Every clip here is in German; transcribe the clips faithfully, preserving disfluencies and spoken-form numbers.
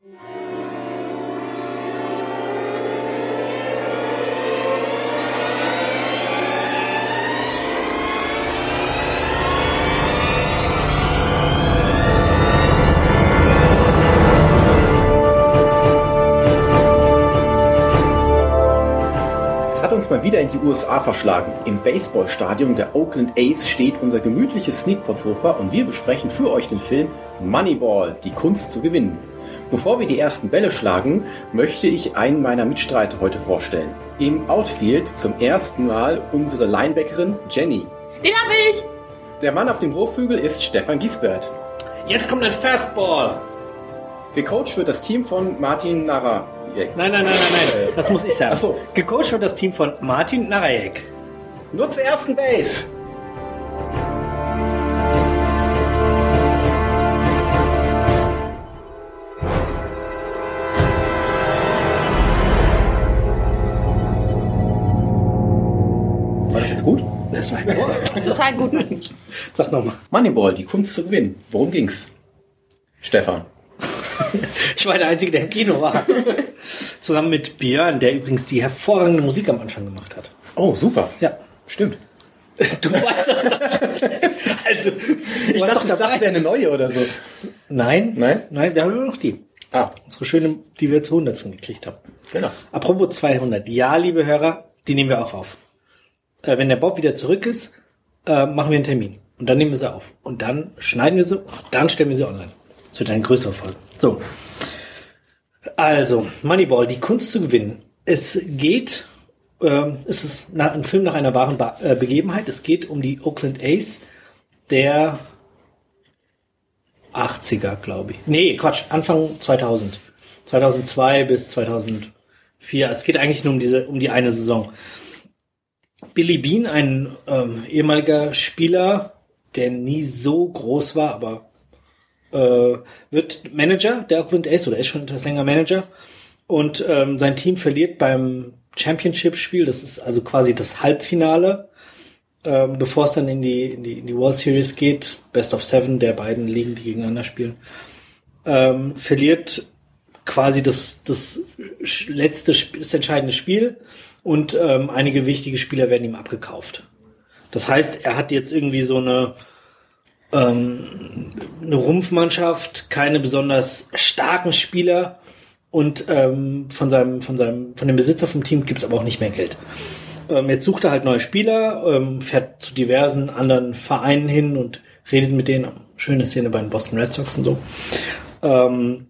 Uns mal wieder in die U S A verschlagen. Im Baseballstadion der Oakland A's steht unser gemütliches Sneakpot-Sofa und wir besprechen für euch den Film Moneyball, die Kunst zu gewinnen. Bevor wir die ersten Bälle schlagen, möchte ich einen meiner Mitstreiter heute vorstellen. Im Outfield zum ersten Mal unsere Linebackerin Jenny. Den hab ich! Der Mann auf dem Wurfhügel ist Stefan Giesbert. Jetzt kommt ein Fastball! Gecoacht wird das Team von Martin Narra. Nein, nein, nein, nein, nein. Das muss ich sagen. Ach so. Gecoacht wird das Team von Martin Narajek. Nur zur ersten Base. War das jetzt gut? Das war ein total gut. Sag nochmal. Moneyball, die Kunst zu gewinnen. Worum ging's? Stefan. Ich war der Einzige, der im Kino war. Zusammen mit Björn, der übrigens die hervorragende Musik am Anfang gemacht hat. Oh, super. Ja. Stimmt. Du weißt das doch schon. Also, ich dachte, das wäre eine neue oder so. Nein. Nein? Nein, wir haben immer noch die. Ah. Unsere schöne, die wir zu hundertsten gekriegt haben. Genau. Apropos zweihundert. Ja, liebe Hörer, die nehmen wir auch auf. Äh, wenn der Bob wieder zurück ist, äh, machen wir einen Termin. Und dann nehmen wir sie auf. Und dann schneiden wir sie, dann stellen wir sie online. Das wird eine größere Folge. So. Also, Moneyball, die Kunst zu gewinnen. Es geht, ähm, es ist nach, ein Film nach einer wahren ba- äh, Begebenheit. Es geht um die Oakland A's der achtziger, glaube ich. Nee, Quatsch, Anfang zweitausend. zweitausendzwei bis zweitausendvier. Es geht eigentlich nur um diese, um die eine Saison. Billy Beane, ein ähm, ehemaliger Spieler, der nie so groß war, aber Äh, wird Manager der Oakland A's oder ist schon etwas länger Manager und ähm, sein Team verliert beim Championship-Spiel, das ist also quasi das Halbfinale, ähm, bevor es dann in die, in die in die World Series geht, Best of Seven der beiden Ligen, die gegeneinander spielen, ähm, verliert quasi das das letzte Spiel, das entscheidende Spiel und ähm, einige wichtige Spieler werden ihm abgekauft. Das heißt, er hat jetzt irgendwie so eine Ähm, eine Rumpfmannschaft, keine besonders starken Spieler und ähm, von seinem, von seinem, von dem Besitzer vom Team gibt's aber auch nicht mehr Geld. Ähm, jetzt sucht er halt neue Spieler, ähm, fährt zu diversen anderen Vereinen hin und redet mit denen. Schöne Szene bei den Boston Red Sox und so. Ähm,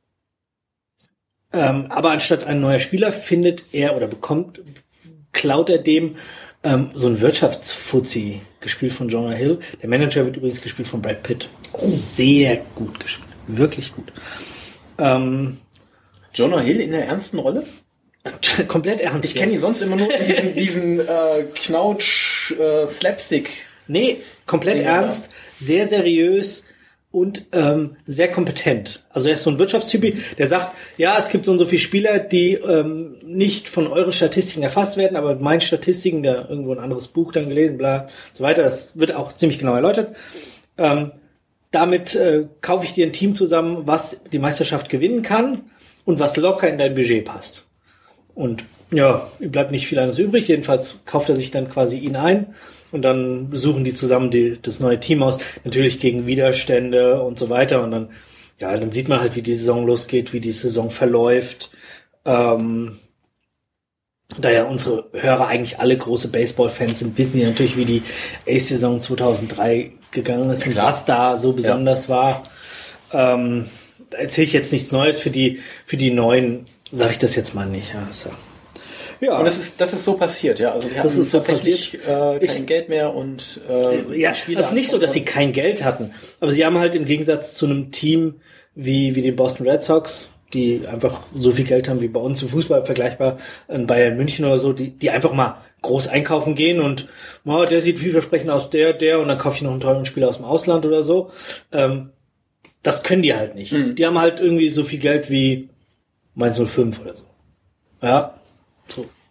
ähm, aber anstatt ein neuer Spieler findet er oder bekommt, klaut er dem Ähm, so ein Wirtschaftsfuzzi, gespielt von Jonah Hill. Der Manager wird übrigens gespielt von Brad Pitt. Sehr gut gespielt. Wirklich gut. Ähm, Jonah Hill in der ernsten Rolle? Komplett ernst. Ich kenne ihn sonst immer nur in diesen, diesen äh, Knautsch äh, Slapstick. Nee, komplett Ja. ernst, sehr seriös und ähm, sehr kompetent. Also er ist so ein Wirtschaftstyp, der sagt, ja, es gibt so und so viele Spieler, die ähm, nicht von euren Statistiken erfasst werden, aber meinen Statistiken, der irgendwo ein anderes Buch dann gelesen, bla, so weiter, das wird auch ziemlich genau erläutert. Ähm, damit äh, kaufe ich dir ein Team zusammen, was die Meisterschaft gewinnen kann und was locker in dein Budget passt. Und ja, ihm bleibt nicht viel anderes übrig, jedenfalls kauft er sich dann quasi ihn ein. Und dann suchen die zusammen die, das neue Team aus, natürlich gegen Widerstände und so weiter. Und dann, ja, dann sieht man halt, wie die Saison losgeht, wie die Saison verläuft. Ähm, da ja unsere Hörer eigentlich alle große Baseball-Fans sind, wissen die natürlich, wie die Ace-Saison zweitausenddrei gegangen ist und was da so besonders ja. war. Ähm, da erzähle ich jetzt nichts Neues. Für die, für die Neuen sage ich das jetzt mal nicht. Ja, so. Ja. Und das ist, das ist so passiert, ja. Also die hatten das ist so tatsächlich äh, kein ich, Geld mehr und äh, ja, also nicht so, dass sie kein Geld hatten, aber sie haben halt im Gegensatz zu einem Team wie wie den Boston Red Sox, die einfach so viel Geld haben wie bei uns im Fußball vergleichbar in Bayern München oder so, die die einfach mal groß einkaufen gehen und oh, der sieht vielversprechend aus, der der und dann kaufe ich noch einen tollen Spieler aus dem Ausland oder so. Ähm, das können die halt nicht. Mhm. Die haben halt irgendwie so viel Geld wie Mainz null fünf oder so. Ja. So.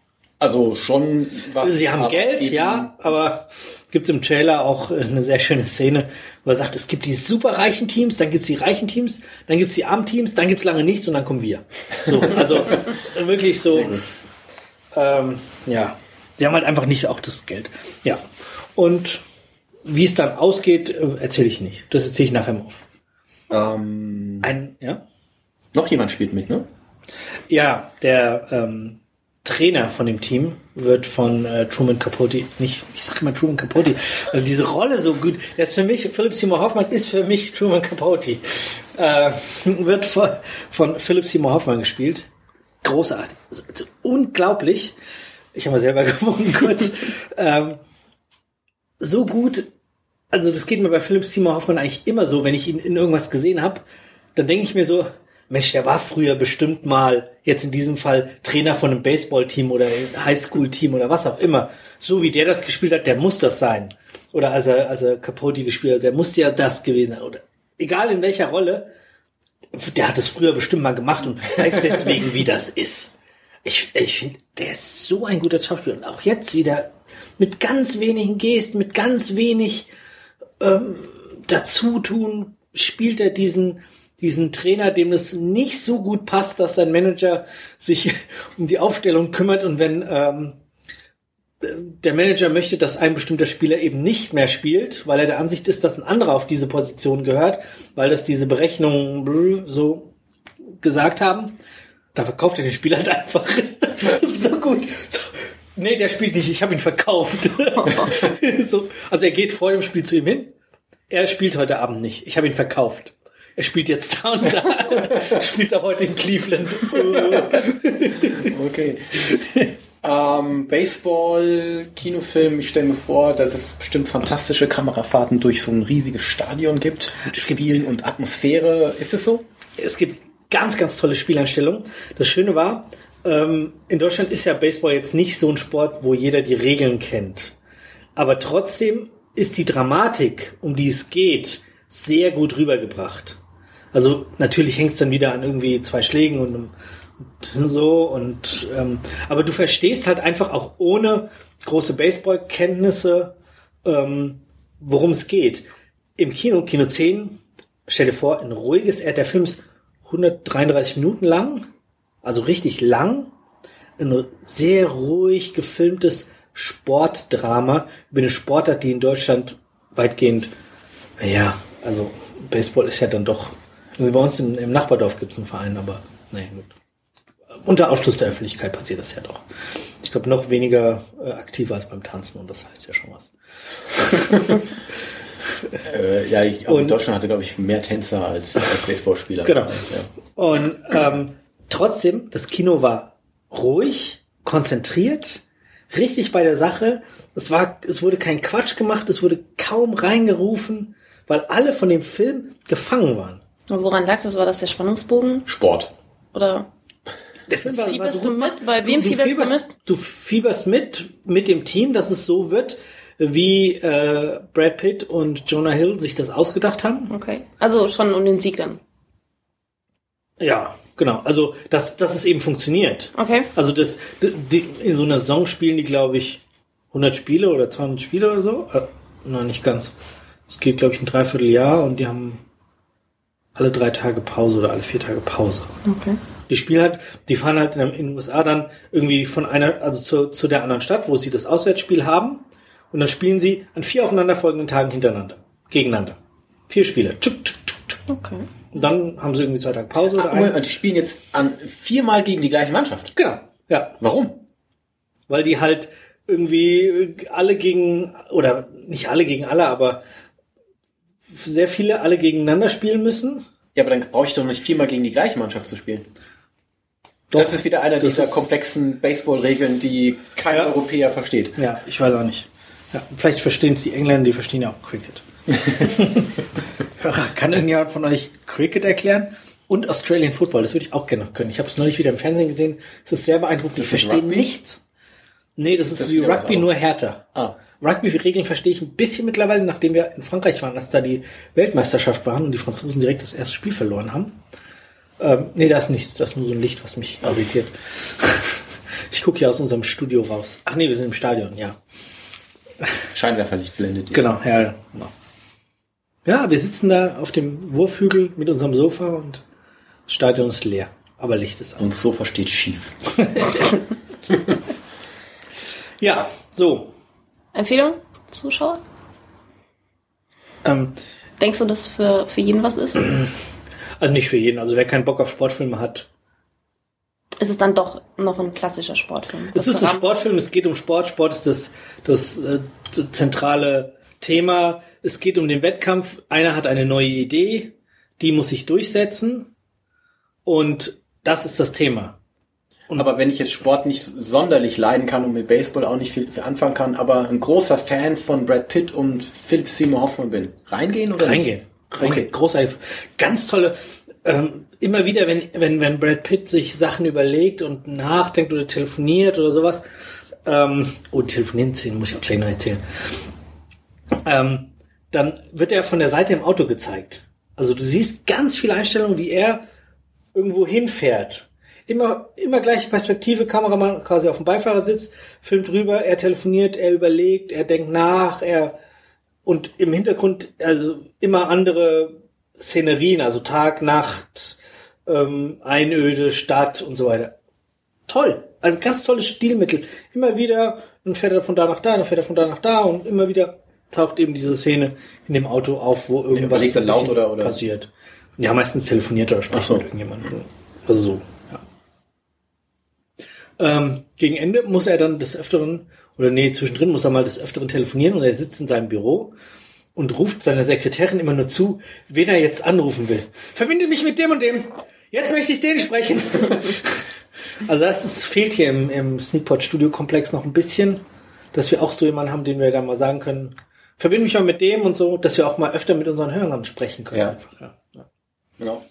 Also schon was. Sie haben Geld, ja, aber gibt's im Trailer auch eine sehr schöne Szene, wo er sagt, es gibt die superreichen Teams, dann gibt's die reichen Teams, dann gibt's die armen Teams, dann gibt's lange nichts und dann kommen wir. So, also wirklich so. Ähm, ja, die haben halt einfach nicht auch das Geld. Ja, und wie es dann ausgeht, erzähle ich nicht. Das erzähle ich nachher mal auf. Ähm, Ein, ja? Noch jemand spielt mit, ne? Ja, der ähm, Trainer von dem Team wird von äh, Truman Capote, nicht, ich sag immer Truman Capote, weil diese Rolle so gut, der ist für mich, Philip Seymour Hoffman ist für mich Truman Capote, äh, wird von, von Philip Seymour Hoffman gespielt. Großartig. Also, also unglaublich. Ich habe mal selber gewogen kurz. ähm, so gut, also das geht mir bei Philip Seymour Hoffman eigentlich immer so, wenn ich ihn in irgendwas gesehen habe, dann denke ich mir so, Mensch, der war früher bestimmt mal, jetzt in diesem Fall, Trainer von einem Baseballteam oder Highschool-Team oder was auch immer. So wie der das gespielt hat, der muss das sein. Oder als er, als er Capote gespielt hat, der musste ja das gewesen sein. Oder egal in welcher Rolle, der hat es früher bestimmt mal gemacht und weiß deswegen, wie das ist. Ich, ich finde, der ist so ein guter Schauspieler. Und auch jetzt wieder mit ganz wenigen Gesten, mit ganz wenig ähm, Dazutun spielt er diesen diesen Trainer, dem es nicht so gut passt, dass sein Manager sich um die Aufstellung kümmert und wenn ähm, der Manager möchte, dass ein bestimmter Spieler eben nicht mehr spielt, weil er der Ansicht ist, dass ein anderer auf diese Position gehört, weil das diese Berechnungen so gesagt haben, da verkauft er den Spieler halt einfach. Das ist so gut. So, nee, der spielt nicht, ich habe ihn verkauft. So, also er geht vor dem Spiel zu ihm hin, er spielt heute Abend nicht, ich habe ihn verkauft. Er spielt jetzt da und da. Spielt auch heute in Cleveland. Okay. Ähm, Baseball, Kinofilm, ich stelle mir vor, dass es bestimmt fantastische Kamerafahrten durch so ein riesiges Stadion gibt. Mit Spielen und Atmosphäre. Ist es so? Es gibt ganz, ganz tolle Spieleinstellungen. Das Schöne war, ähm, in Deutschland ist ja Baseball jetzt nicht so ein Sport, wo jeder die Regeln kennt. Aber trotzdem ist die Dramatik, um die es geht, sehr gut rübergebracht. Also natürlich hängt es dann wieder an irgendwie zwei Schlägen und, und so und ähm, aber du verstehst halt einfach auch ohne große Baseballkenntnisse, ähm, worum es geht. Im Kino, Kino zehn, stell dir vor, ein ruhiges, der Film ist hundertdreiunddreißig Minuten lang, also richtig lang, ein sehr ruhig gefilmtes Sportdrama über eine Sportart, die in Deutschland weitgehend, naja, also Baseball ist ja dann doch, bei uns im, im Nachbardorf gibt es einen Verein, aber naja, gut. Unter Ausschluss der Öffentlichkeit passiert das ja doch. Ich glaube, noch weniger äh, aktiver als beim Tanzen und das heißt ja schon was. äh, ja, ich, auch in Deutschland hatte, glaube ich, mehr Tänzer als, als Baseballspieler. Genau. Ja. Und ähm, trotzdem, das Kino war ruhig, konzentriert, richtig bei der Sache. Es war, es wurde kein Quatsch gemacht, es wurde kaum reingerufen, weil alle von dem Film gefangen waren. Und woran lag das? War das der Spannungsbogen? Sport. Oder der Film war, fieberst war so du mit? Bei wem du, du fieberst fieberst, du mit? Du fieberst mit, mit dem Team, dass es so wird, wie äh, Brad Pitt und Jonah Hill sich das ausgedacht haben. Okay. Also schon um den Sieg dann. Ja, genau. Also, dass, dass es eben funktioniert. Okay. Also, das, die, in so einer Saison spielen die, glaube ich, hundert Spiele oder zweihundert Spiele oder so. Äh, nein, nicht ganz. Es geht, glaube ich, ein Dreivierteljahr und die haben alle drei Tage Pause oder alle vier Tage Pause. Okay. Die spielen halt, die fahren halt in den U S A dann irgendwie von einer, also zu, zu der anderen Stadt, wo sie das Auswärtsspiel haben. Und dann spielen sie an vier aufeinanderfolgenden Tagen hintereinander. Gegeneinander. Vier Spiele. Tschuk, tschuk, tschuk, tschuk. Okay. Und dann haben sie irgendwie zwei Tage Pause oder Ach, Moment, und die spielen jetzt an viermal gegen die gleiche Mannschaft? Genau. Ja. Warum? Weil die halt irgendwie alle gegen, oder nicht alle gegen alle, aber sehr viele alle gegeneinander spielen müssen. Ja, aber dann brauche ich doch nicht viermal gegen die gleiche Mannschaft zu spielen. Doch, das ist wieder einer dieser komplexen Baseball-Regeln, die kein ja. Europäer versteht. Ja, ich weiß auch nicht. Ja, vielleicht verstehen es die Engländer, die verstehen ja auch Cricket. Hörer, kann irgendjemand von euch Cricket erklären? Und Australian Football, das würde ich auch gerne noch können. Ich habe es neulich wieder im Fernsehen gesehen. Es ist sehr beeindruckend. Ich verstehe nichts. Nee, das ist das wie Rugby, nur härter. Ah. Rugby-Regeln verstehe ich ein bisschen mittlerweile, nachdem wir in Frankreich waren, als da die Weltmeisterschaft waren und die Franzosen direkt das erste Spiel verloren haben. Ähm, nee, da ist nichts. Da ist nur so ein Licht, was mich irritiert. Ich Ich gucke hier aus unserem Studio raus. Ach nee, wir sind im Stadion, ja. Scheinwerferlicht blendet dich. Genau, ja, genau. Ja, wir sitzen da auf dem Wurfhügel mit unserem Sofa und das Stadion ist leer, aber Licht ist an. Und das Sofa steht schief. Ja, so. Empfehlung, Zuschauer? Ähm, Denkst du, dass für, für jeden was ist? also nicht für jeden. Also wer keinen Bock auf Sportfilme hat. Ist es dann doch noch ein klassischer Sportfilm? Es ist ein Sportfilm, es geht um Sport. Sport ist das, das äh, zentrale Thema. Es geht um den Wettkampf. Einer hat eine neue Idee, die muss sich durchsetzen. Und das ist das Thema. Und aber wenn ich jetzt Sport nicht sonderlich leiden kann und mit Baseball auch nicht viel, viel anfangen kann, aber ein großer Fan von Brad Pitt und Philip Seymour Hoffman bin, reingehen oder reingehen? nicht? Reingehen. Okay. Großartig. Ganz tolle, ähm, immer wieder, wenn, wenn, wenn Brad Pitt sich Sachen überlegt und nachdenkt oder telefoniert oder sowas, ähm, oh, telefonieren Szenen muss ich auch gleich noch erzählen, ähm, dann wird er von der Seite im Auto gezeigt. Also du siehst ganz viele Einstellungen, wie er irgendwo hinfährt. Immer, immer gleiche Perspektive, Kameramann quasi auf dem Beifahrersitz, filmt rüber, er telefoniert, er überlegt, er denkt nach, er, und im Hintergrund, also immer andere Szenerien, also Tag, Nacht, ähm, Einöde, Stadt und so weiter. Toll! Also ganz tolles Stilmittel. Immer wieder, dann fährt er von da nach da, dann fährt er von da nach da und immer wieder taucht eben diese Szene in dem Auto auf, wo irgendwas er laut oder, oder? passiert. Ja, meistens telefoniert er oder spricht so. mit irgendjemandem. Also so. Ähm, gegen Ende muss er dann des Öfteren, oder nee, zwischendrin muss er mal des Öfteren telefonieren und er sitzt in seinem Büro und ruft seiner Sekretärin immer nur zu, wen er jetzt anrufen will. Verbinde mich mit dem und dem. Jetzt möchte ich den sprechen. Also das ist, fehlt hier im, im Sneakpot-Studio-Komplex noch ein bisschen, dass wir auch so jemanden haben, den wir da mal sagen können, verbinde mich mal mit dem und so, dass wir auch mal öfter mit unseren Hörern sprechen können. Ja. Einfach, ja. Ja. Genau.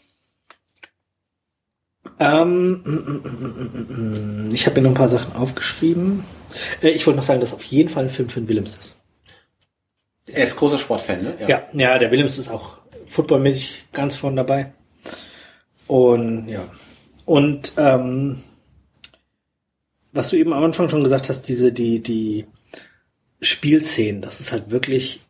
Ähm, ich habe mir noch ein paar Sachen aufgeschrieben. Ich wollte noch sagen, dass auf jeden Fall ein Film für den Willems ist. Er ist großer Sportfan, ne? Ja, ja, ja, der Willems ist auch footballmäßig ganz vorne dabei. Und ja. Und ähm, was du eben am Anfang schon gesagt hast, diese, die, die Spielszenen, das ist halt wirklich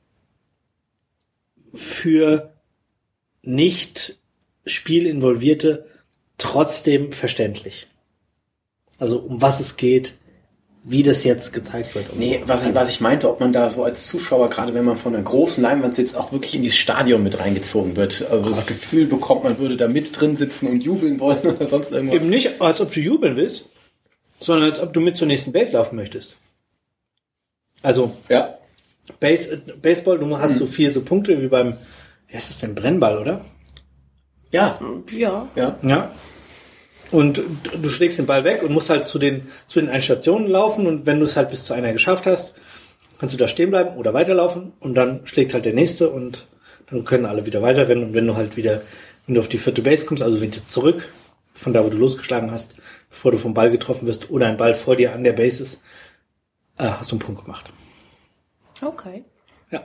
für nicht spielinvolvierte trotzdem verständlich. Also um was es geht, wie das jetzt gezeigt wird. Und nee, so. was ich, was ich meinte, ob man da so als Zuschauer, gerade wenn man von einer großen Leinwand sitzt, auch wirklich in dieses Stadion mit reingezogen wird. Also das Gefühl bekommt, man würde da mit drin sitzen und jubeln wollen oder sonst irgendwas. Eben nicht, als ob du jubeln willst, sondern als ob du mit zur nächsten Base laufen möchtest. Also, ja. Base, Baseball, du hast mhm. so vier so Punkte wie beim, wie heißt das denn, Brennball, oder? Ja. Ja. Ja. Ja. Und du schlägst den Ball weg und musst halt zu den, zu den einen Stationen laufen und wenn du es halt bis zu einer geschafft hast, kannst du da stehen bleiben oder weiterlaufen und dann schlägt halt der nächste und dann können alle wieder weiterrennen und wenn du halt wieder, wenn du auf die vierte Base kommst, also wenn du zurück von da, wo du losgeschlagen hast, bevor du vom Ball getroffen wirst oder ein Ball vor dir an der Base ist, äh, hast du einen Punkt gemacht. Okay. Ja.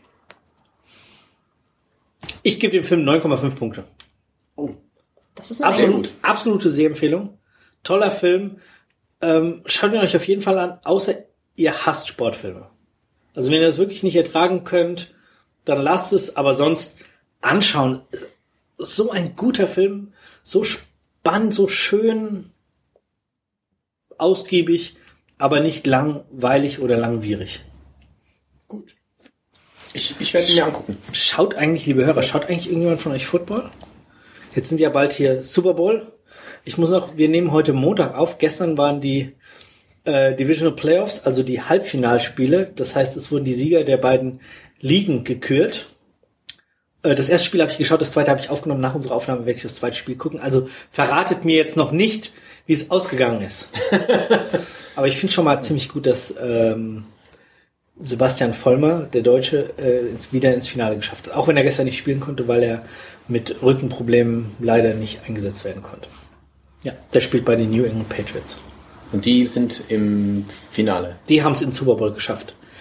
Ich gebe dem Film neun Komma fünf Punkte. Oh. Das ist eine Absolut, absolute Sehempfehlung. Toller Film. Ähm, schaut ihn euch auf jeden Fall an, außer ihr hasst Sportfilme. Also wenn ihr das wirklich nicht ertragen könnt, dann lasst es, aber sonst anschauen. So ein guter Film, so spannend, so schön, ausgiebig, aber nicht langweilig oder langwierig. Gut. Ich, ich werde ihn mir angucken. Schaut eigentlich, liebe Hörer, schaut eigentlich irgendjemand von euch Football? Jetzt sind ja bald hier Super Bowl. Ich muss noch, wir nehmen heute Montag auf. Gestern waren die äh, Divisional Playoffs, also die Halbfinalspiele. Das heißt, es wurden die Sieger der beiden Ligen gekürt. Äh, das erste Spiel habe ich geschaut, das zweite habe ich aufgenommen. Nach unserer Aufnahme werde ich das zweite Spiel gucken. Also verratet mir jetzt noch nicht, wie es ausgegangen ist. Aber ich finde schon mal ziemlich gut, dass ähm, Sebastian Vollmer, der Deutsche, äh, ins, wieder ins Finale geschafft hat. Auch wenn er gestern nicht spielen konnte, weil er mit Rückenproblemen leider nicht eingesetzt werden konnte. Ja, der spielt bei den New England Patriots. Und die sind im Finale. Die haben es in den Super Bowl geschafft.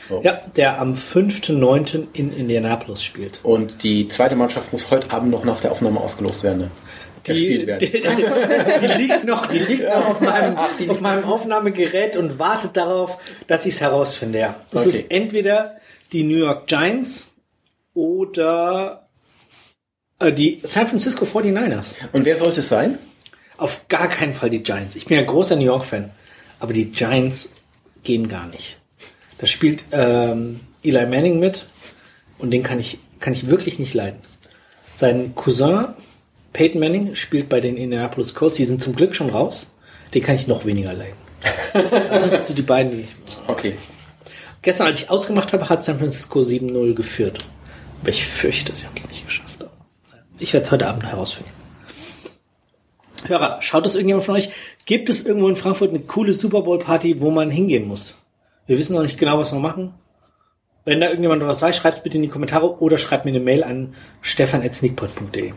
Oh. Ja, der am fünften neunten in Indianapolis spielt. Und die zweite Mannschaft muss heute Abend noch nach der Aufnahme ausgelost werden. Ne? Die, werden. Die, die, die liegt noch, die liegt ja. noch auf, meinem, Ach, die auf meinem Aufnahmegerät und wartet darauf, dass ich es herausfinde. Ja. Das okay. ist entweder die New York Giants oder äh, die San Francisco forty-niners. Und wer sollte es sein? Auf gar keinen Fall die Giants. Ich bin ja großer New York-Fan, aber die Giants gehen gar nicht. Da spielt ähm, Eli Manning mit und den kann ich, kann ich wirklich nicht leiden. Sein Cousin Peyton Manning spielt bei den Indianapolis Colts. Die sind zum Glück schon raus. Den kann ich noch weniger leiden. Das sind so die beiden, die ich... Okay. Gestern, als ich ausgemacht habe, hat San Francisco sieben null geführt. Aber ich fürchte, sie haben es nicht geschafft. Ich werde es heute Abend herausfinden. Hörer, schaut es irgendjemand von euch? Gibt es irgendwo in Frankfurt eine coole Super Bowl Party, wo man hingehen muss? Wir wissen noch nicht genau, was wir machen. Wenn da irgendjemand was weiß, schreibt es bitte in die Kommentare oder schreibt mir eine Mail an stefan at sneakpot punkt de.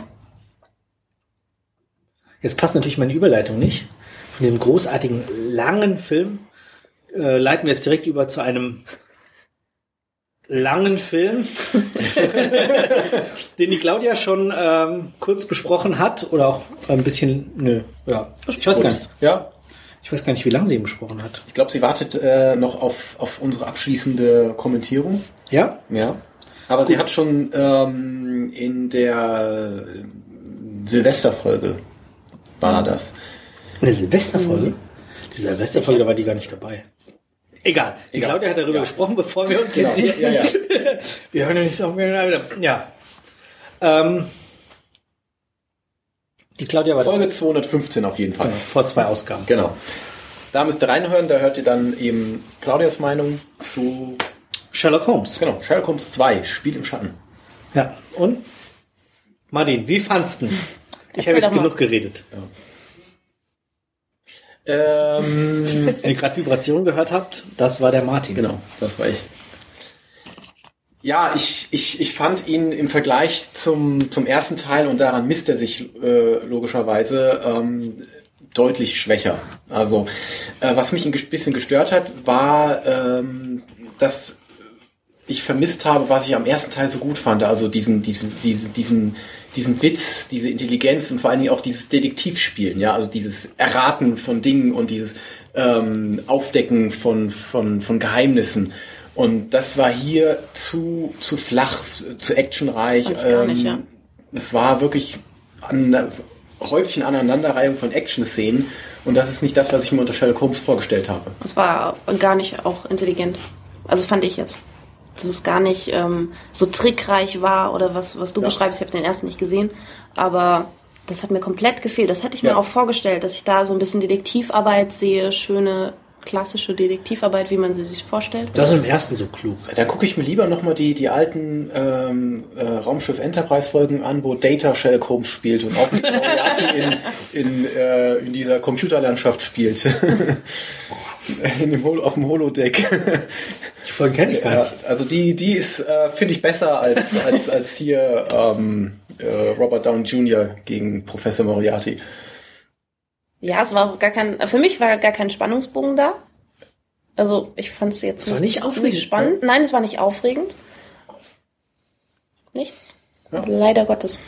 Jetzt passt natürlich meine Überleitung nicht. Von diesem großartigen, langen Film äh, leiten wir jetzt direkt über zu einem langen Film, den die Claudia schon ähm, kurz besprochen hat oder auch ein bisschen, nö, ja, ich weiß gar nicht. Ja. Ich weiß gar nicht, wie lange sie ihn besprochen hat. Ich glaube, sie wartet äh, noch auf, auf unsere abschließende Kommentierung. Ja? Ja. Aber Gut. sie hat schon ähm, in der Silvesterfolge war das. Eine Silvesterfolge? Die Silvesterfolge, da war die gar nicht dabei. Egal. Die Egal. Claudia hat darüber ja. gesprochen, bevor wir uns genau. jetzt hier... Ja, ja. Wir hören ja nicht so... Ja. Ähm, die Claudia war Folge dabei. zweihundertfünfzehn auf jeden Fall. Genau, vor zwei Ausgaben. Genau. Da müsst ihr reinhören, da hört ihr dann eben Claudias Meinung zu... Sherlock Holmes. Genau, Sherlock Holmes zwei, Spiel im Schatten. Ja, und? Martin, wie fandst du? Ich habe jetzt genug geredet. Ja. Ähm, Wenn ihr gerade Vibration gehört habt, das war der Martin. Genau, das war ich. Ja, ich, ich, ich fand ihn im Vergleich zum, zum ersten Teil, und daran misst er sich äh, logischerweise, ähm, deutlich schwächer. Also, äh, was mich ein bisschen gestört hat, war, ähm, dass ich vermisst habe, was ich am ersten Teil so gut fand. Also diesen, diesen, diesen, diesen, diesen Witz, diese Intelligenz und vor allen Dingen auch dieses Detektivspielen, ja, also dieses Erraten von Dingen und dieses ähm, Aufdecken von, von, von Geheimnissen. Und das war hier zu, zu flach, zu actionreich. Das fand ich gar nicht, ähm, ja. Es war wirklich an, häufig eine Aneinanderreihung von Action-Szenen. Und das ist nicht das, was ich mir unter Sherlock Holmes vorgestellt habe. Es war gar nicht auch intelligent. Also fand ich jetzt. Dass es gar nicht ähm, so trickreich war oder was, was du ja. beschreibst. Ich habe den ersten nicht gesehen. Aber das hat mir komplett gefehlt. Das hätte ich mir ja. auch vorgestellt, dass ich da so ein bisschen Detektivarbeit sehe. Schöne, klassische Detektivarbeit, wie man sie sich vorstellt. Das ist im ersten so klug. Da gucke ich mir lieber nochmal die, die alten ähm, äh, Raumschiff Enterprise-Folgen an, wo Data Sherlock Holmes spielt und auch Moriarty in, in, äh, in dieser Computerlandschaft spielt. in dem Hol- auf dem Holodeck. Die Folgen kenne ich gar nicht. Also die, die ist, äh, finde ich, besser als, als, als hier ähm, äh, Robert Downey Junior gegen Professor Moriarty. Ja, es war gar kein, für mich war gar kein Spannungsbogen da. Also ich fand es jetzt es war nicht aufregend, nicht spannend. Nein, es war nicht aufregend. Nichts. Ja. Leider Gottes.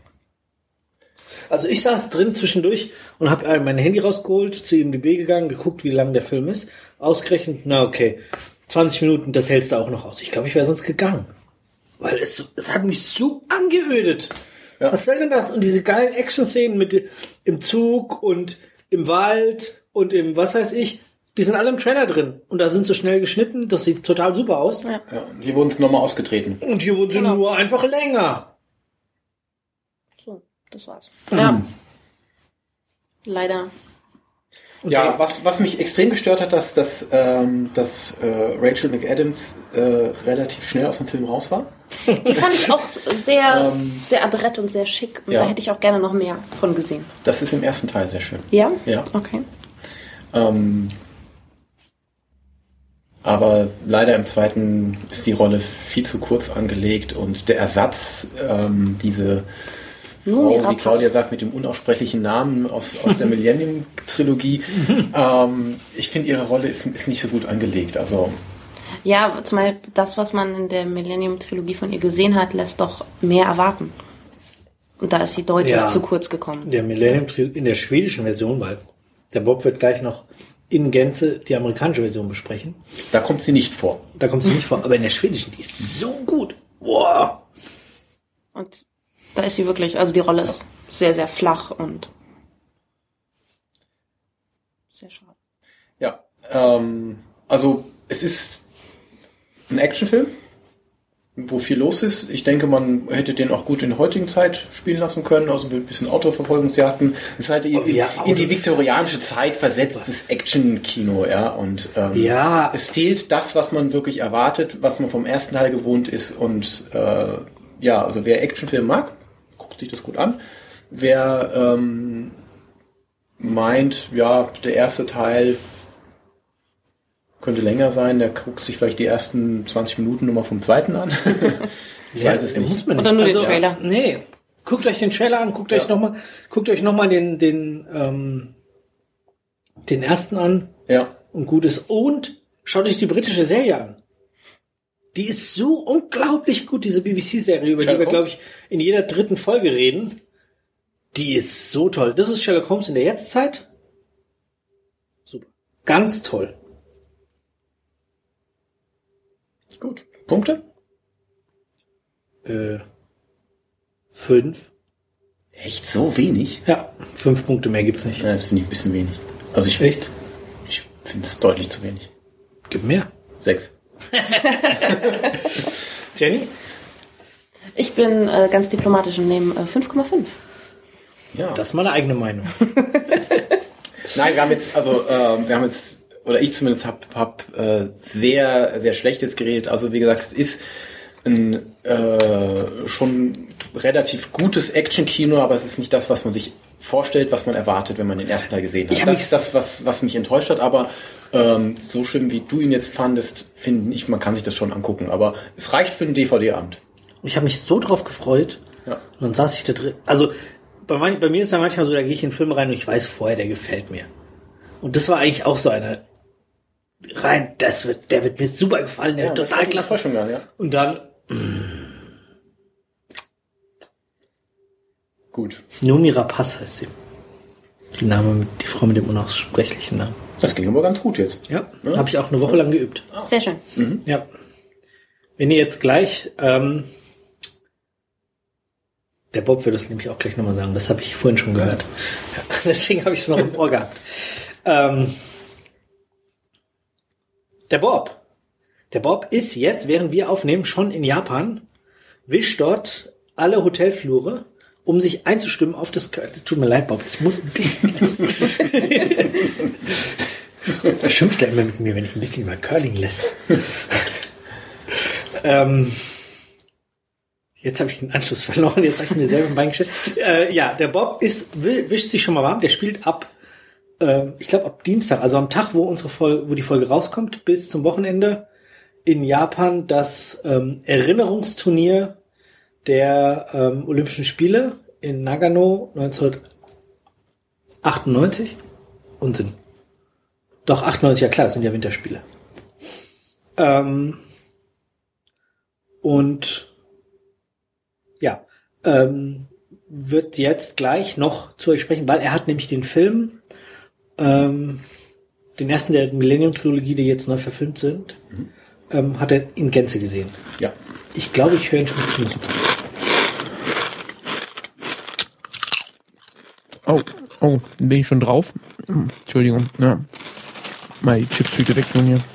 Also ich saß drin zwischendurch und habe mein Handy rausgeholt, zu I M D B gegangen, geguckt, wie lang der Film ist, ausgerechnet, na okay, zwanzig Minuten, das hältst du auch noch aus. Ich glaube, ich wäre sonst gegangen. Weil es, es hat mich so angeödet. Ja. Was soll denn das? Und diese geilen Action-Szenen mit im Zug und im Wald und im, was weiß ich, die sind alle im Trailer drin. Und da sind so schnell geschnitten, das sieht total super aus. Ja. Ja, hier wurden sie nochmal ausgetreten. Und hier wurden sie genau. nur einfach länger. So, das war's. Mhm. Ja. Leider. Und ja, was, was mich extrem gestört hat, dass, dass, ähm, dass äh, Rachel McAdams äh, relativ schnell aus dem Film raus war. Die fand ich auch sehr, ähm, sehr adrett und sehr schick. Und ja. da hätte ich auch gerne noch mehr von gesehen. Das ist im ersten Teil sehr schön. Ja? Ja. Okay. Ähm, aber leider im zweiten ist die Rolle viel zu kurz angelegt und der Ersatz, ähm, diese Frau, wie Claudia sagt, mit dem unaussprechlichen Namen aus, aus der Millennium-Trilogie, ähm, ich finde, ihre Rolle ist, ist nicht so gut angelegt. Also Ja, zum Beispiel das, was man in der Millennium-Trilogie von ihr gesehen hat, lässt doch mehr erwarten. Und da ist sie deutlich Ja. zu kurz gekommen. In der Millennium in der schwedischen Version, weil der Bob wird gleich noch in Gänze die amerikanische Version besprechen. Da kommt sie nicht vor. Da kommt sie nicht vor, aber in der schwedischen, die ist so gut. Wow. Und da ist sie wirklich, also die Rolle ist sehr, sehr flach und sehr schade. Ja, ähm, also es ist ein Actionfilm, wo viel los ist. Ich denke, man hätte den auch gut in der heutigen Zeit spielen lassen können, also mit ein bisschen Autoverfolgungsjagden. Es ist halt in, Oh, ja, in die viktorianische Zeit versetztes Action-Kino, ja. Und ähm, Ja. es fehlt das, was man wirklich erwartet, was man vom ersten Teil gewohnt ist. Und äh, ja, also wer Actionfilm mag, guckt sich das gut an. Wer ähm, meint, ja, der erste Teil könnte länger sein, der guckt sich vielleicht die ersten zwanzig Minuten nochmal vom zweiten an. Ich Ja, weiß es nicht. Muss man nicht. Oder nur den Trailer. Nee. Guckt euch den Trailer an, guckt Ja. euch nochmal, guckt euch nochmal den, den, ähm, den ersten an Ja, und gut ist. Und schaut euch die britische Serie an. Die ist so unglaublich gut, diese B B C-Serie, über Sherlock die wir, glaube Holmes? ich, in jeder dritten Folge reden. Die ist so toll. Das ist Sherlock Holmes in der Jetztzeit. Super. Ganz toll. gut. Punkte? Äh, fünf. Echt so wenig? Ja, fünf Punkte mehr gibt's nicht. Ja, das finde ich ein bisschen wenig. Also ich, Echt? ich finde es deutlich zu wenig. Gib mehr. Sechs. Jenny? Ich bin äh, ganz diplomatisch und nehme äh, fünf Komma fünf. Ja. Das ist meine eigene Meinung. Nein, wir haben jetzt, also äh, wir haben jetzt, oder ich zumindest habe hab, äh, sehr, sehr schlecht jetzt geredet. Also wie gesagt, es ist ein äh, schon relativ gutes Action-Kino, aber es ist nicht das, was man sich vorstellt, was man erwartet, wenn man den ersten Teil gesehen Ich hat. hab Das ist das, was, was mich enttäuscht hat, aber ähm, so schlimm, wie du ihn jetzt fandest, finde ich, man kann sich das schon angucken. Aber es reicht für einen D V D-Abend. Ich habe mich so drauf gefreut. Ja. Und dann saß ich da drin. Also bei, mein, bei mir ist es ja manchmal so, da gehe ich in einen Film rein und ich weiß vorher, der gefällt mir. Und das war eigentlich auch so eine rein, das wird, der wird mir super gefallen, der Ja, wird das total war die klasse. Enttäuschung dann, ja. Und dann Gut. Noomi Rapace heißt sie. Die Name, mit- die Frau mit dem unaussprechlichen Namen. Das ging aber ganz gut jetzt. Ja, habe ich auch eine Woche lang geübt. Sehr schön. Ja. Wenn ihr jetzt gleich, ähm, der Bob wird das nämlich auch gleich nochmal sagen, das habe ich vorhin schon gehört. Ja, deswegen habe ich es noch im Ohr gehabt. Ähm, der Bob. Der Bob ist jetzt, während wir aufnehmen, schon in Japan, wischt dort alle Hotelflure, um sich einzustimmen auf das... Tut mir leid, Bob, ich muss ein bisschen... Da schimpft er immer mit mir, wenn ich ein bisschen über Curling lässt. ähm, jetzt habe ich den Anschluss verloren, jetzt habe ich mir selber ein Bein gestellt. Äh, ja, der Bob ist, wischt sich schon mal warm, der spielt ab, äh, ich glaube ab Dienstag, also am Tag, wo unsere Folge, wo die Folge rauskommt, bis zum Wochenende in Japan das ähm, Erinnerungsturnier der ähm, Olympischen Spiele in Nagano neunzehnhundertachtundneunzig. Unsinn. Doch, achtundneunzig, ja klar, es sind ja Winterspiele. Ähm, und ja, ähm, wird jetzt gleich noch zu euch sprechen, weil er hat nämlich den Film, ähm, den ersten der Millennium-Trilogie, die jetzt neu verfilmt sind, mhm. ähm, hat er in Gänze gesehen. Ja. Ich glaube, ich höre ihn schon mit Musik. Oh, oh, bin ich schon drauf? Hm, Entschuldigung, ja. Mal die Chipstüte weg von mir.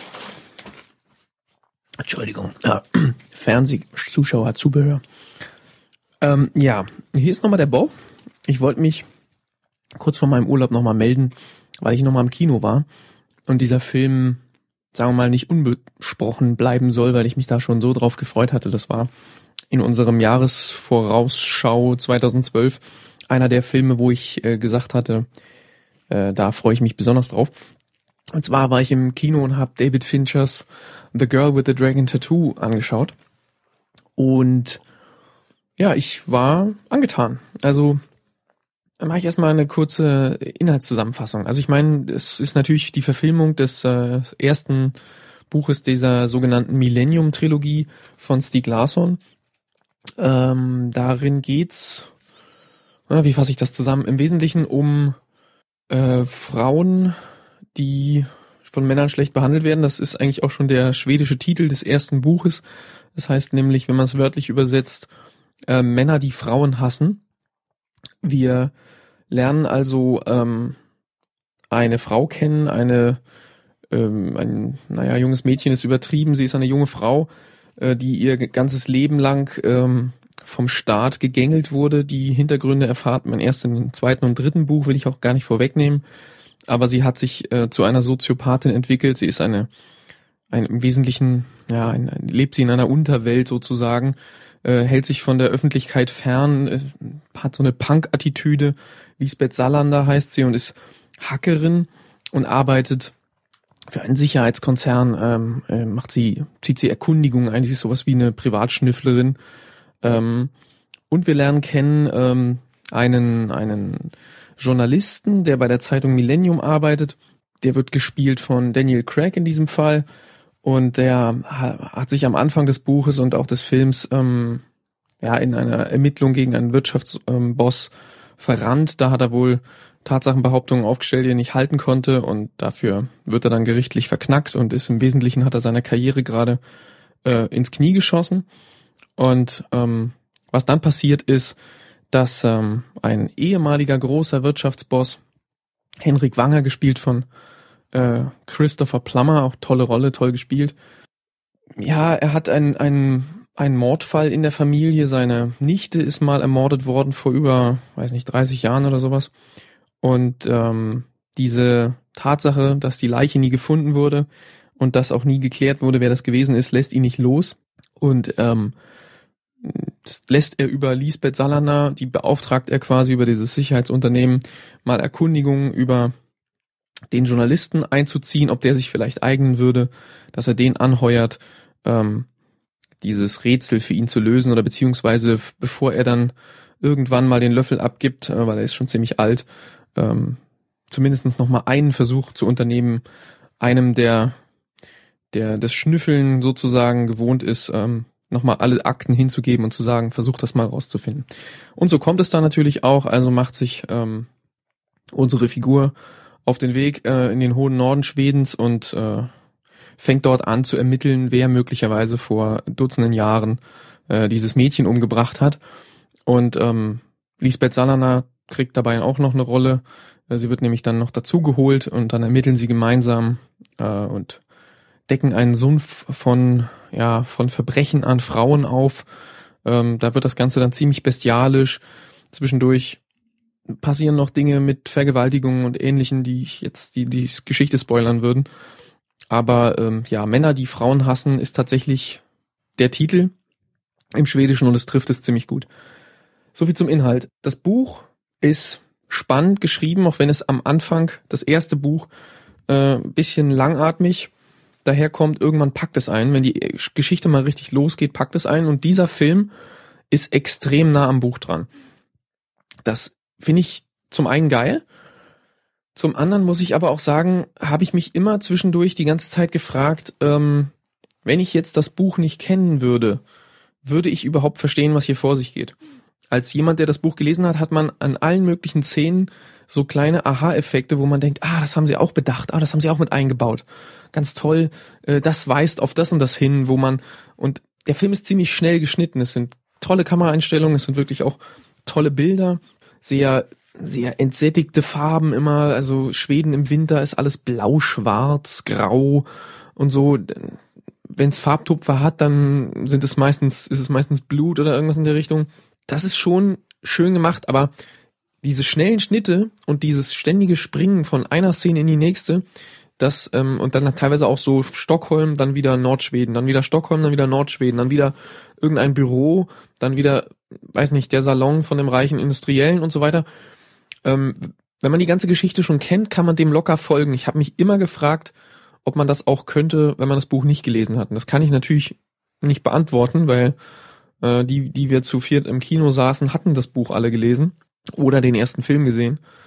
Entschuldigung, ja. Fernsehzuschauer, Zubehör. Ähm, ja, hier ist nochmal der Bob. Ich wollte mich kurz vor meinem Urlaub nochmal melden, weil ich nochmal im Kino war und dieser Film, sagen wir mal, nicht unbesprochen bleiben soll, weil ich mich da schon so drauf gefreut hatte. Das war in unserem Jahresvorausschau zweitausendzwölf einer der Filme, wo ich äh, gesagt hatte, äh, da freue ich mich besonders drauf. Und zwar war ich im Kino und habe David Finchers The Girl with the Dragon Tattoo angeschaut. Und ja, ich war angetan. Also mache ich erstmal eine kurze Inhaltszusammenfassung. Also ich meine, es ist natürlich die Verfilmung des äh, ersten Buch ist dieser sogenannten Millennium-Trilogie von Stieg Larsson. Ähm, darin geht's, äh, wie fasse ich das zusammen, im Wesentlichen um äh, Frauen, die von Männern schlecht behandelt werden. Das ist eigentlich auch schon der schwedische Titel des ersten Buches. Das heißt nämlich, wenn man es wörtlich übersetzt, äh, Männer, die Frauen hassen. Wir lernen also ähm, eine Frau kennen, eine ähm, ein naja junges Mädchen ist übertrieben, sie ist eine junge Frau, äh, die ihr ganzes Leben lang ähm, vom Staat gegängelt wurde. Die Hintergründe erfahrt man erst im zweiten und dritten Buch, will ich auch gar nicht vorwegnehmen. Aber sie hat sich äh, zu einer Soziopathin entwickelt. Sie ist eine, ein, im Wesentlichen, ja, ein, ein, lebt sie in einer Unterwelt sozusagen, äh, hält sich von der Öffentlichkeit fern, äh, hat so eine Punk-Attitüde. Lisbeth Salander heißt sie und ist Hackerin und arbeitet für einen Sicherheitskonzern, ähm, äh, macht sie, zieht sie Erkundigungen ein, sie ist sowas wie eine Privatschnüfflerin. Ähm, und wir lernen kennen ähm, einen, einen Journalisten, der bei der Zeitung Millennium arbeitet. Der wird gespielt von Daniel Craig in diesem Fall. Und der hat sich am Anfang des Buches und auch des Films ähm, ja in einer Ermittlung gegen einen Wirtschaftsboss ähm, verrannt. Da hat er wohl Tatsachenbehauptungen aufgestellt, die er nicht halten konnte. Und dafür wird er dann gerichtlich verknackt und ist im Wesentlichen, hat er seine Karriere gerade äh, ins Knie geschossen. Und ähm, was dann passiert ist, dass ähm, ein ehemaliger großer Wirtschaftsboss, Henrik Wanger, gespielt von äh, Christopher Plummer, auch tolle Rolle, toll gespielt. Ja, er hat einen, einen, einen Mordfall in der Familie. Seine Nichte ist mal ermordet worden vor über, weiß nicht, dreißig Jahren oder sowas. Und ähm, diese Tatsache, dass die Leiche nie gefunden wurde und dass auch nie geklärt wurde, wer das gewesen ist, lässt ihn nicht los. Und ähm, das lässt er über Lisbeth Salander, die beauftragt er quasi über dieses Sicherheitsunternehmen, mal Erkundigungen über den Journalisten einzuziehen, ob der sich vielleicht eignen würde, dass er den anheuert, ähm, dieses Rätsel für ihn zu lösen oder beziehungsweise bevor er dann irgendwann mal den Löffel abgibt, äh, weil er ist schon ziemlich alt, ähm, zumindest noch mal einen Versuch zu unternehmen, einem, der der das Schnüffeln sozusagen gewohnt ist, ähm, nochmal alle Akten hinzugeben und zu sagen, versuch das mal rauszufinden. Und so kommt es da natürlich auch, also macht sich ähm, unsere Figur auf den Weg äh, in den hohen Norden Schwedens und äh, fängt dort an zu ermitteln, wer möglicherweise vor Dutzenden Jahren äh, dieses Mädchen umgebracht hat. Und ähm, Lisbeth Salander kriegt dabei auch noch eine Rolle. Äh, sie wird nämlich dann noch dazugeholt und dann ermitteln sie gemeinsam äh, und decken einen Sumpf von ja von Verbrechen an Frauen auf. Ähm, da wird das Ganze dann ziemlich bestialisch. Zwischendurch passieren noch Dinge mit Vergewaltigungen und Ähnlichen, die ich jetzt die die Geschichte spoilern würden. Aber ähm, ja, Männer, die Frauen hassen, ist tatsächlich der Titel im Schwedischen und es trifft es ziemlich gut. Soviel zum Inhalt. Das Buch ist spannend geschrieben, auch wenn es am Anfang, das erste Buch, äh, ein bisschen langatmig daherkommt. Irgendwann packt es ein. Wenn die Geschichte mal richtig losgeht, packt es ein. Und dieser Film ist extrem nah am Buch dran. Das finde ich zum einen geil. Zum anderen muss ich aber auch sagen, habe ich mich immer zwischendurch die ganze Zeit gefragt, ähm, wenn ich jetzt das Buch nicht kennen würde, würde ich überhaupt verstehen, was hier vor sich geht. Als jemand, der das Buch gelesen hat, hat man an allen möglichen Szenen so kleine Aha-Effekte, wo man denkt, ah, das haben sie auch bedacht, ah, das haben sie auch mit eingebaut. Ganz toll, äh, das weist auf das und das hin, wo man, und der Film ist ziemlich schnell geschnitten, es sind tolle Kameraeinstellungen, es sind wirklich auch tolle Bilder, sehr, sehr entsättigte Farben immer, also Schweden im Winter ist alles blau, schwarz, grau und so. Wenn es Farbtupfer hat, dann sind es meistens, ist es meistens Blut oder irgendwas in der Richtung. Das ist schon schön gemacht, aber diese schnellen Schnitte und dieses ständige Springen von einer Szene in die nächste, das ähm, und dann teilweise auch so Stockholm, dann wieder Nordschweden, dann wieder Stockholm, dann wieder Nordschweden, dann wieder irgendein Büro, dann wieder, weiß nicht, der Salon von dem reichen Industriellen und so weiter. Ähm, wenn man die ganze Geschichte schon kennt, kann man dem locker folgen. Ich habe mich immer gefragt, ob man das auch könnte, wenn man das Buch nicht gelesen hat. Und das kann ich natürlich nicht beantworten, weil äh, die, die wir zu viert im Kino saßen, hatten das Buch alle gelesen oder den ersten Film gesehen.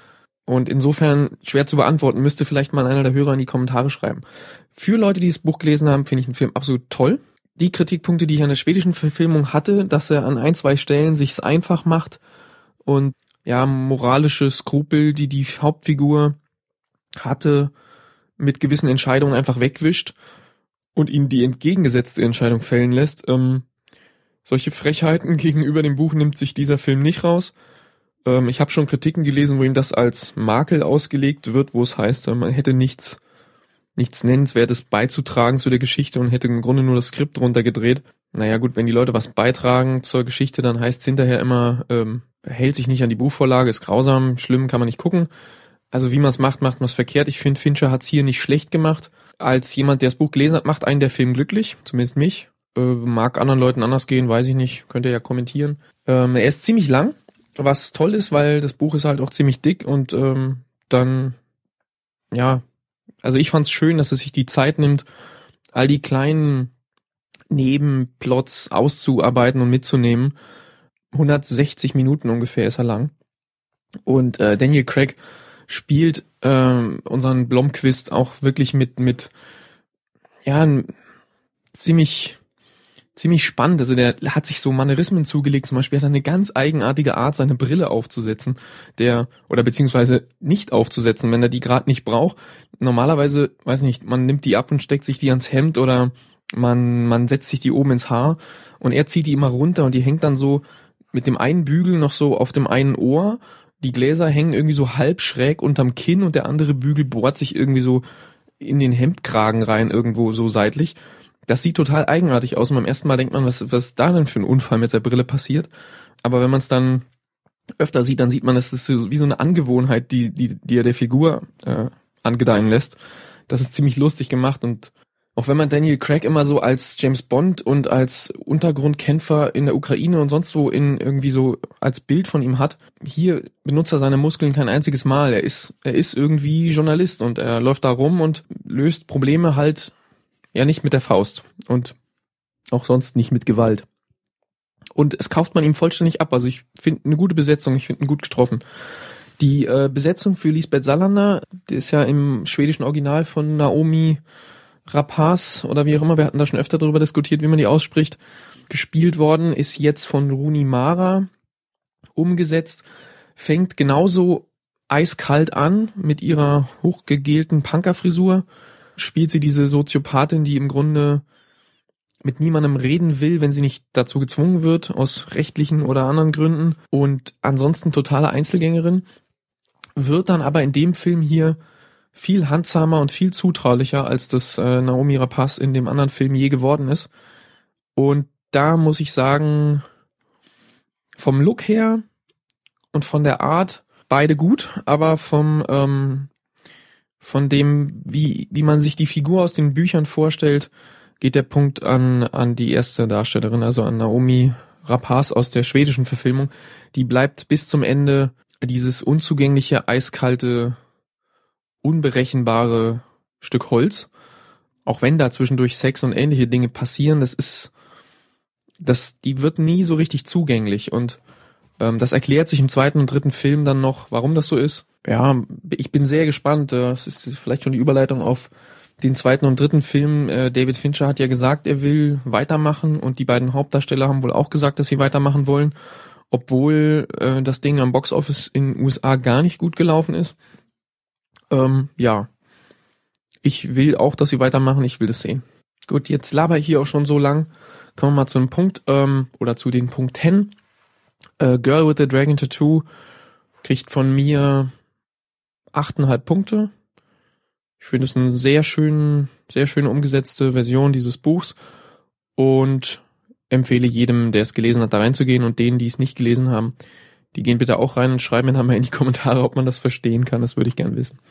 Und insofern schwer zu beantworten, müsste vielleicht mal einer der Hörer in die Kommentare schreiben. Für Leute, die das Buch gelesen haben, finde ich den Film absolut toll. Die Kritikpunkte, die ich an der schwedischen Verfilmung hatte, dass er an ein, zwei Stellen sich's einfach macht und ja, moralische Skrupel, die die Hauptfigur hatte, mit gewissen Entscheidungen einfach wegwischt und ihn die entgegengesetzte Entscheidung fällen lässt. Ähm, solche Frechheiten gegenüber dem Buch nimmt sich dieser Film nicht raus. Ähm, ich habe schon Kritiken gelesen, wo ihm das als Makel ausgelegt wird, wo es heißt, man hätte nichts nichts Nennenswertes beizutragen zu der Geschichte und hätte im Grunde nur das Skript runtergedreht. Naja gut, wenn die Leute was beitragen zur Geschichte, dann heißt es hinterher immer, ähm, hält sich nicht an die Buchvorlage, ist grausam, schlimm, kann man nicht gucken. Also wie man es macht, macht man es verkehrt. Ich finde, Fincher hat es hier nicht schlecht gemacht. Als jemand, der das Buch gelesen hat, macht einen der Film glücklich, zumindest mich. Äh, mag anderen Leuten anders gehen, weiß ich nicht, könnt ihr ja kommentieren. Ähm, er ist ziemlich lang, was toll ist, weil das Buch ist halt auch ziemlich dick und ähm, dann, ja, also ich fand's schön, dass es sich die Zeit nimmt, all die kleinen Nebenplots auszuarbeiten und mitzunehmen. hundertsechzig Minuten ungefähr ist er lang. Und äh, Daniel Craig spielt äh, unseren Blomqvist auch wirklich mit mit ja ziemlich ziemlich spannend. Also der hat sich so Manierismen zugelegt. Zum Beispiel hat er eine ganz eigenartige Art, seine Brille aufzusetzen, der oder beziehungsweise nicht aufzusetzen, wenn er die gerade nicht braucht. Normalerweise, weiß nicht, man nimmt die ab und steckt sich die ans Hemd oder man man setzt sich die oben ins Haar und er zieht die immer runter und die hängt dann so mit dem einen Bügel noch so auf dem einen Ohr. Die Gläser hängen irgendwie so halb schräg unterm Kinn und der andere Bügel bohrt sich irgendwie so in den Hemdkragen rein, irgendwo so seitlich. Das sieht total eigenartig aus und beim ersten Mal denkt man, was, was ist da denn für ein Unfall mit der Brille passiert? Aber wenn man es dann öfter sieht, dann sieht man, das ist so wie so eine Angewohnheit, die, die, die er der Figur äh, angedeihen lässt. Das ist ziemlich lustig gemacht und auch wenn man Daniel Craig immer so als James Bond und als Untergrundkämpfer in der Ukraine und sonst wo in irgendwie so als Bild von ihm hat, hier benutzt er seine Muskeln kein einziges Mal. Er ist, er ist irgendwie Journalist und er läuft da rum und löst Probleme halt ja nicht mit der Faust und auch sonst nicht mit Gewalt. Und es kauft man ihm vollständig ab. Also ich finde eine gute Besetzung, ich finde ihn gut getroffen. Die äh, Besetzung für Lisbeth Salander, die ist ja im schwedischen Original von Naomi Rapace oder wie auch immer, wir hatten da schon öfter darüber diskutiert, wie man die ausspricht, gespielt worden, ist jetzt von Rooney Mara umgesetzt, fängt genauso eiskalt an mit ihrer hochgegelten Punkerfrisur, spielt sie diese Soziopathin, die im Grunde mit niemandem reden will, wenn sie nicht dazu gezwungen wird, aus rechtlichen oder anderen Gründen und ansonsten totale Einzelgängerin, wird dann aber in dem Film hier viel handsamer und viel zutraulicher, als das äh, Naomi Rapace in dem anderen Film je geworden ist. Und da muss ich sagen, vom Look her und von der Art beide gut, aber vom ähm, von dem, wie wie man sich die Figur aus den Büchern vorstellt, geht der Punkt an an die erste Darstellerin, also an Naomi Rapace aus der schwedischen Verfilmung. Die bleibt bis zum Ende dieses unzugängliche, eiskalte, unberechenbare Stück Holz, auch wenn da zwischendurch Sex und ähnliche Dinge passieren, das ist, das, die wird nie so richtig zugänglich und ähm, das erklärt sich im zweiten und dritten Film dann noch, warum das so ist. Ja, ich bin sehr gespannt, das ist vielleicht schon die Überleitung auf den zweiten und dritten Film. Äh, David Fincher hat ja gesagt, er will weitermachen und die beiden Hauptdarsteller haben wohl auch gesagt, dass sie weitermachen wollen, obwohl äh, das Ding am Boxoffice in den U S A gar nicht gut gelaufen ist. Ähm, ja, ich will auch, dass sie weitermachen, ich will das sehen. Gut, jetzt laber ich hier auch schon so lang. Kommen wir mal zu einem Punkt, ähm, oder zu den Punkten. Äh, Girl with the Dragon Tattoo kriegt von mir achteinhalb Punkte. Ich finde es eine sehr schön, sehr schöne umgesetzte Version dieses Buchs und empfehle jedem, der es gelesen hat, da reinzugehen und denen, die es nicht gelesen haben, die gehen bitte auch rein und schreiben mir dann mal in die Kommentare, ob man das verstehen kann. Das würde ich gern wissen.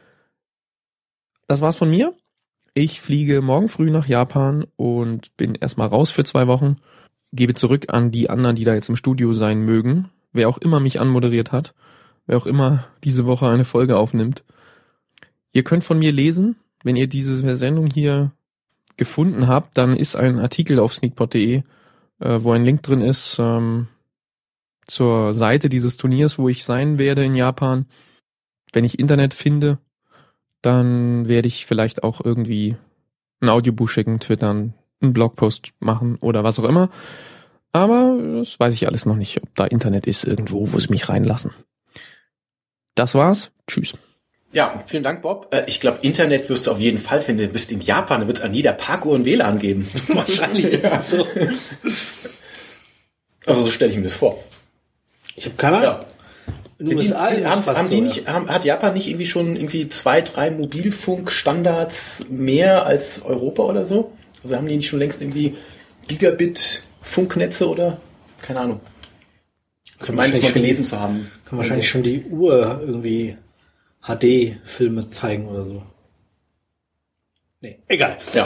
Das war's von mir. Ich fliege morgen früh nach Japan und bin erstmal raus für zwei Wochen. Gebe zurück an die anderen, die da jetzt im Studio sein mögen. Wer auch immer mich anmoderiert hat. Wer auch immer diese Woche eine Folge aufnimmt. Ihr könnt von mir lesen. Wenn ihr diese Sendung hier gefunden habt, dann ist ein Artikel auf sneakpot punkt de, äh, wo ein Link drin ist, ähm, zur Seite dieses Turniers, wo ich sein werde in Japan. wenn ich Internet finde, dann werde ich vielleicht auch irgendwie ein Audiobuch schicken, twittern, einen Blogpost machen oder was auch immer. Aber das weiß ich alles noch nicht, ob da Internet ist irgendwo, wo sie mich reinlassen. Das war's. Tschüss. Ja, vielen Dank, Bob. Äh, ich glaube, Internet wirst du auf jeden Fall finden. Du bist in Japan, da wird es an jeder Parkuhr ein W L A N geben. Wahrscheinlich ist es so. Also so stelle ich mir das vor. Ich habe keine Ahnung. Ja. In den U S A ist es haben, fast haben die so, nicht, haben, hat Japan nicht irgendwie schon irgendwie zwei, drei Mobilfunkstandards mehr als Europa oder so? Also haben die nicht schon längst irgendwie Gigabit-Funknetze oder? Keine Ahnung. Ich meine, das mal gelesen zu haben. Kann wahrscheinlich schon die Uhr irgendwie H D-Filme zeigen oder so. Nee, egal. Ja.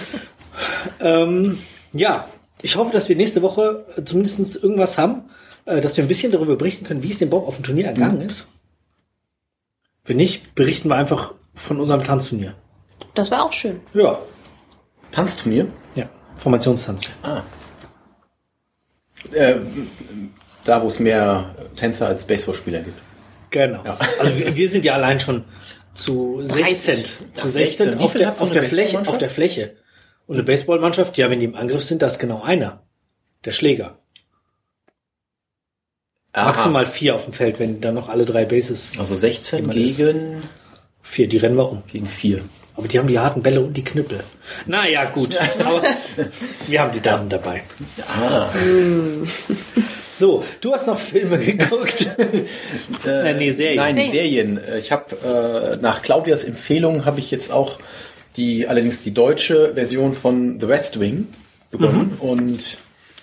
ähm, ja, ich hoffe, dass wir nächste Woche zumindest irgendwas haben, äh, dass wir ein bisschen darüber berichten können, wie es dem Bob auf dem Turnier ergangen mhm. ist. Wenn nicht, berichten wir einfach von unserem Tanzturnier. Das war auch schön. Ja. Tanzturnier? Ja, Formationstanz. Ah. Äh, da, wo es mehr Tänzer als Baseballspieler gibt. Genau. Ja. Also wir, wir sind ja allein schon zu sechzehn, zu sechzehn auf der, auf der Fläche, auf der Fläche. Und eine Baseballmannschaft, ja, wenn die im Angriff sind, da ist genau einer. Der Schläger. Aha. Maximal vier auf dem Feld, wenn dann noch alle drei Bases. Also sechzehn gegen vier, die rennen wir um. Gegen vier. Aber die haben die harten Bälle und die Knüppel. Naja, gut. Aber wir haben die Damen dabei. Ah. So, du hast noch Filme geguckt? äh, nee, Serien. Nein, Serien. Ich habe äh, nach Claudias Empfehlung habe ich jetzt auch die, allerdings die deutsche Version von The West Wing begonnen mhm. und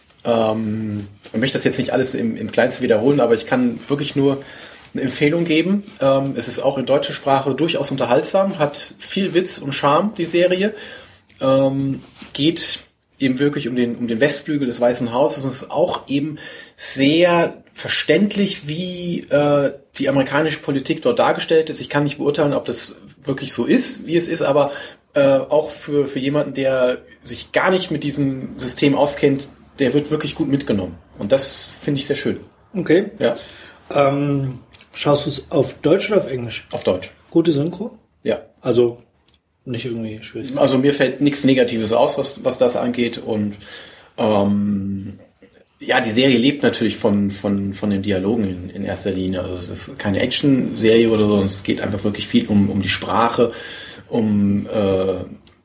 ähm, ich möchte das jetzt nicht alles im, im Kleinsten wiederholen, aber ich kann wirklich nur eine Empfehlung geben. Ähm, es ist auch in deutscher Sprache durchaus unterhaltsam, hat viel Witz und Charme, die Serie. Ähm, geht eben wirklich um den, um den Westflügel des Weißen Hauses und es ist auch eben sehr verständlich, wie äh, die amerikanische Politik dort dargestellt ist. Ich kann nicht beurteilen, ob das wirklich so ist, wie es ist, aber äh, auch für, für jemanden, der sich gar nicht mit diesem System auskennt, der wird wirklich gut mitgenommen. Und das finde ich sehr schön. Okay. Ja. Ähm, schaust du es auf Deutsch oder auf Englisch? Auf Deutsch. Gute Synchro? Ja. Also nicht irgendwie schwierig. Also mir fällt nichts Negatives aus, was, was das angeht. Und ähm, ja, die Serie lebt natürlich von, von, von den Dialogen in, in erster Linie. Also es ist keine Action-Serie oder so, sondern es geht einfach wirklich viel um, um die Sprache, um, äh,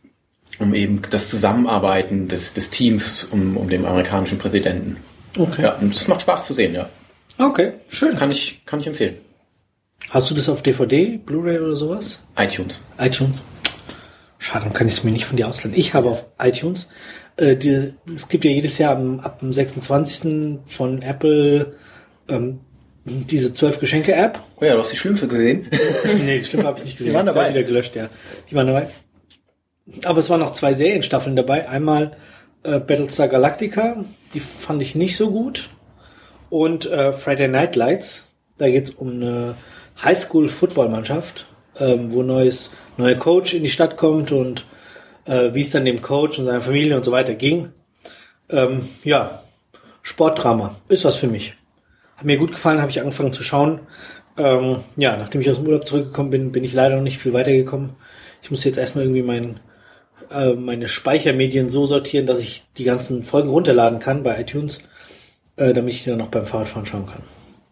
um eben das Zusammenarbeiten des, des Teams, um, um den amerikanischen Präsidenten. Okay. Ja, und es macht Spaß zu sehen, ja. Okay, schön. Kann ich, kann ich empfehlen. Hast du das auf D V D, Blu-ray oder sowas? iTunes. iTunes. Schade, dann kann ich es mir nicht von dir ausleihen. Ich habe auf iTunes, äh, die, es gibt ja jedes Jahr am, ab dem sechsundzwanzigsten von Apple ähm, diese zwölf Geschenke-App. Oh ja, du hast die Schlümpfe gesehen? Nee, die Schlümpfe habe ich nicht gesehen. Die waren dabei. Die wieder gelöscht, ja. Die waren dabei. Aber es waren noch zwei Serienstaffeln dabei. Einmal äh, Battlestar Galactica, die fand ich nicht so gut. Und äh, Friday Night Lights, da geht's um eine Highschool-Football-Mannschaft, ähm, wo neues neuer Coach in die Stadt kommt und äh, wie es dann dem Coach und seiner Familie und so weiter ging. Ähm, ja, Sportdrama ist was für mich. Hat mir gut gefallen, habe ich angefangen zu schauen. Ähm, ja, nachdem ich aus dem Urlaub zurückgekommen bin, bin ich leider noch nicht viel weitergekommen. Ich muss jetzt erstmal irgendwie mein, äh, meine Speichermedien so sortieren, dass ich die ganzen Folgen runterladen kann bei iTunes, äh, damit ich die dann noch beim Fahrradfahren schauen kann.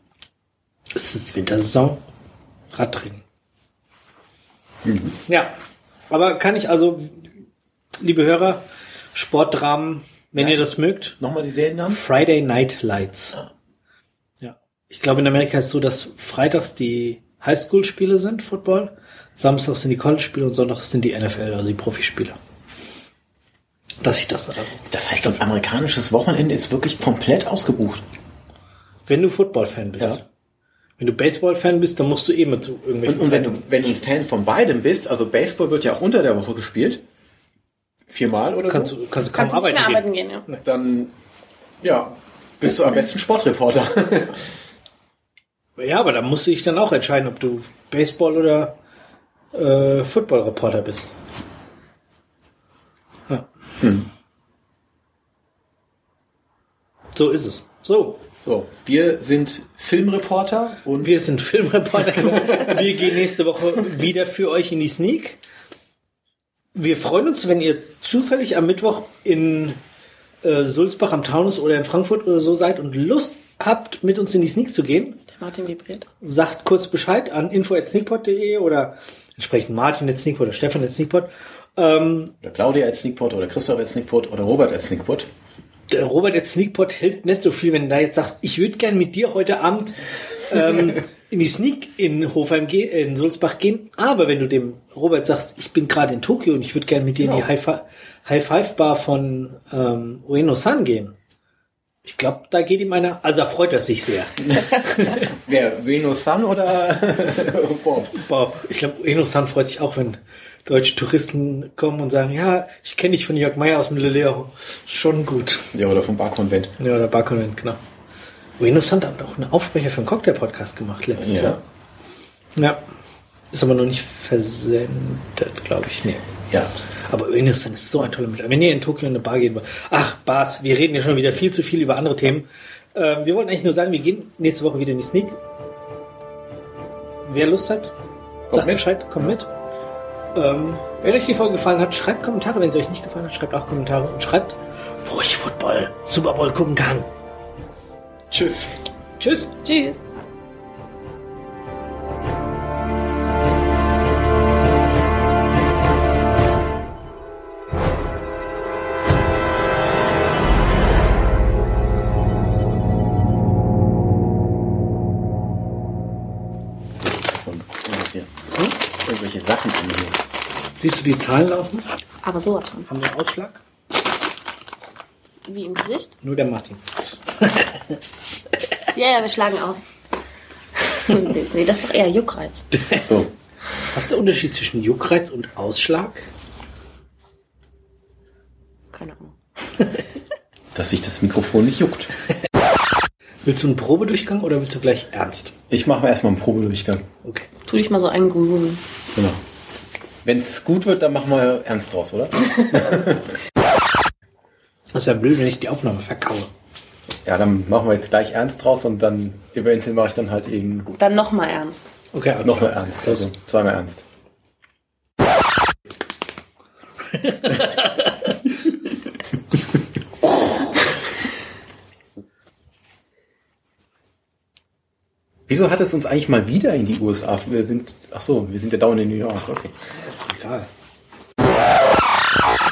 Es ist Wintersaison, Radtraining. Mhm. Ja, aber kann ich also, liebe Hörer, Sportdramen, wenn ja, ihr das mögt. Nochmal die Seriennamen? Friday Night Lights. Ah. Ja. Ich glaube, in Amerika ist es so, dass freitags die Highschool-Spiele sind, Football, samstags sind die College-Spiele und sonntags sind die N F L, also die Profispiele. Dass ich das also. Das heißt, ein amerikanisches Wochenende ist wirklich komplett ausgebucht. Wenn du Football-Fan bist. Ja. Wenn du Baseball-Fan bist, dann musst du eh mit so irgendwelchen. Und, und wenn du, wenn du ein Fan von beidem bist, also Baseball wird ja auch unter der Woche gespielt. Viermal oder kannst so. Du, kannst du kaum kannst arbeiten, nicht mehr gehen. arbeiten gehen, ja. Dann, ja, bist du am besten Sportreporter. Ja, aber da musst du dich dann auch entscheiden, ob du Baseball- oder äh, Football-Reporter bist. Ja. Hm. So ist es. So. So, wir sind Filmreporter und Wir sind Filmreporter. Wir gehen nächste Woche wieder für euch in die Sneak. Wir freuen uns, wenn ihr zufällig am Mittwoch in äh, Sulzbach am Taunus oder in Frankfurt oder so seid und Lust habt, mit uns in die Sneak zu gehen. Der Martin vibriert. Sagt kurz Bescheid an info at sneakpot punkt de oder entsprechend Martin at sneakpot oder Stefan at sneakpot. Ähm, oder Claudia als Sneakpot oder Christoph als Sneakpot oder Robert als Sneakpot. Der Robert at Sneakpot hilft nicht so viel, wenn du da jetzt sagst, ich würde gern mit dir heute Abend ähm, in die Sneak in Hofheim gehen, in Sulzbach gehen. Aber wenn du dem Robert sagst, ich bin gerade in Tokio und ich würde gern mit dir genau. in die High, High Five Bar von ähm, Ueno-san gehen. Ich glaube, da geht ihm einer, also da freut er sich sehr. Wer, Ueno-san oder Bob? Bob. Ich glaube, Ueno-san freut sich auch, wenn deutsche Touristen kommen und sagen, ja, ich kenne dich von Jörg Meier aus dem Leleo. Schon gut. Ja, oder vom Barkonvent. Ja, oder Barkonvent, genau. Ueno-san hat auch einen Aufsprecher für einen Cocktail-Podcast gemacht letztes ja. Jahr. Ja. Ist aber noch nicht versendet, glaube ich. Nee. Ja. Aber Ueno-san ist so ein toller Mitarbeiter. Wenn ihr in Tokio in eine Bar geht, ach, Bars, wir reden ja schon wieder viel zu viel über andere Themen. Ähm, wir wollten eigentlich nur sagen, wir gehen nächste Woche wieder in die Sneak. Wer Lust hat, sagt Bescheid, kommt mit. Ähm, wenn euch die Folge gefallen hat, schreibt Kommentare. Wenn sie euch nicht gefallen hat, schreibt auch Kommentare und schreibt, wo ich Football, Super Bowl gucken kann. Tschüss. Tschüss. Tschüss. Irgendwelche Sachen an mir. Siehst du die Zahlen laufen? Aber sowas von. Haben wir einen Ausschlag? Wie im Gesicht? Nur der Martin. Ja, ja, wir schlagen aus. Nee, das ist doch eher Juckreiz. So. Was ist der Unterschied zwischen Juckreiz und Ausschlag? Keine Ahnung. Dass sich das Mikrofon nicht juckt. Willst du einen Probedurchgang oder willst du gleich ernst? Ich mache erstmal einen Probedurchgang. Okay. Tu dich mal so eingrooven. Genau. Wenn es gut wird, dann machen wir ernst draus, oder? Das wäre blöd, wenn ich die Aufnahme verkaue. Ja, dann machen wir jetzt gleich ernst draus und dann eventuell mache ich dann halt eben gut. Dann nochmal ernst. Okay, okay. Nochmal ernst, also zweimal ernst. Wieso hat es uns eigentlich mal wieder in die U S A? Wir sind, ach so, wir sind ja dauernd in New York. Okay. Das ist egal.